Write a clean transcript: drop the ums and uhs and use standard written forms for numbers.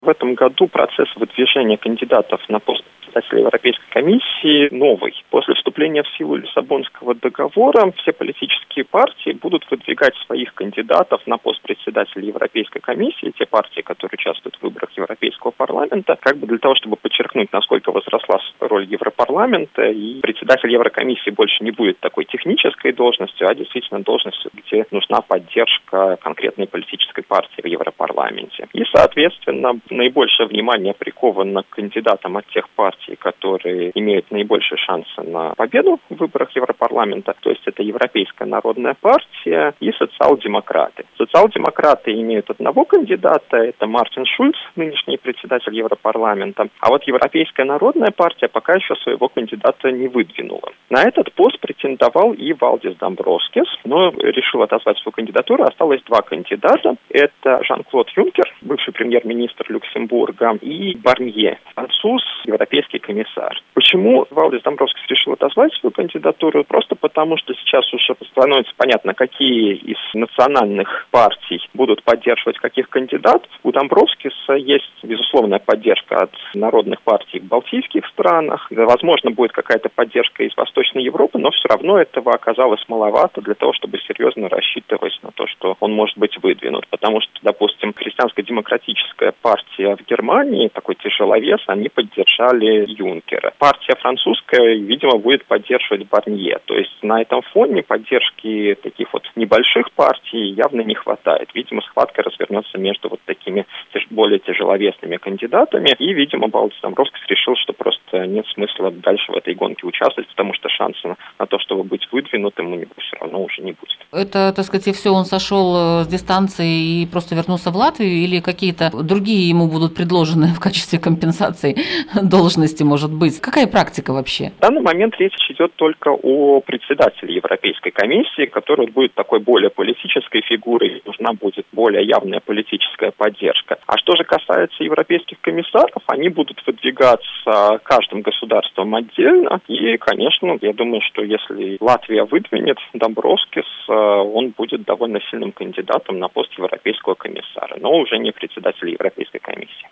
В этом году процесс выдвижения кандидатов на пост председателя Европейской комиссии новый. После вступления в силу Лиссабонского договора все политические партии будут выдвигать своих кандидатов на пост председателя Европейской комиссии, те партии, которые участвуют в выборах Европейского парламента, для того, чтобы подчеркнуть, насколько возросла роль Европарламента, и председатель Еврокомиссии больше не будет такой технической должностью, а действительно должностью, где нужна поддержка конкретной политической партии в Европарламенте. И, соответственно, наибольшее внимание приковано к кандидатам от тех партий, которые имеют наибольшие шансы на победу в выборах Европарламента, то есть это Европейская народная партия и социал-демократы. Социал-демократы имеют одного кандидата, это Мартин Шульц, нынешний председатель Европарламента, а вот Европейская народная партия пока еще своего кандидата не выдвинула. На этот пост претендовал и Валдис Домбровскис, но решил отозвать свою кандидатуру. Осталось два кандидата. Это Жан-Клод Юнкер, бывший премьер-министр Люксембурга, и Барнье, француз, европейский комиссар. Почему Валдис Домбровскис решил отозвать свою кандидатуру? Просто потому, что сейчас уже становится понятно, какие из национальных партий будут поддерживать каких кандидатов. У Домбровскиса есть безусловная поддержка от народных партий в балтийских странах. Возможно, будет какая-то поддержка из Восточной Европы, но все равно этого оказалось маловато для того, чтобы серьезно рассчитывать на то, что он может быть выдвинут. Потому что, допустим, христианско-демократическая партия в Германии, такой тяжеловес, они поддержали Юнкера. Партия французская, видимо, будет поддерживать Барнье. То есть на этом фоне поддержки таких вот небольших партий явно не хватает. Видимо, схватка развернется между вот такими более тяжеловесными кандидатами. И, видимо, Валдис Домбровскис решил, что просто нет смысла дальше в этой гонке участвовать, потому что шанса на то, чтобы быть выдвинутым, у него все равно уже не будет. Это, так сказать, и все, он сошел с дистанции и просто вернулся в Латвию, или какие-то другие ему будут предложены в качестве компенсации должности, может быть? Какая практика вообще? В данный момент речь идет только о председателе Европейской комиссии, который будет такой более политической фигурой, нужна будет более явная политическая поддержка. А что же касается европейских комиссаров, они будут выдвигаться каждым государством отдельно. И, конечно, я думаю, что если Латвия выдвинет Домбровскис, он будет довольно сильным кандидатом на пост европейского комиссара, но уже не председателя Европейской комиссии.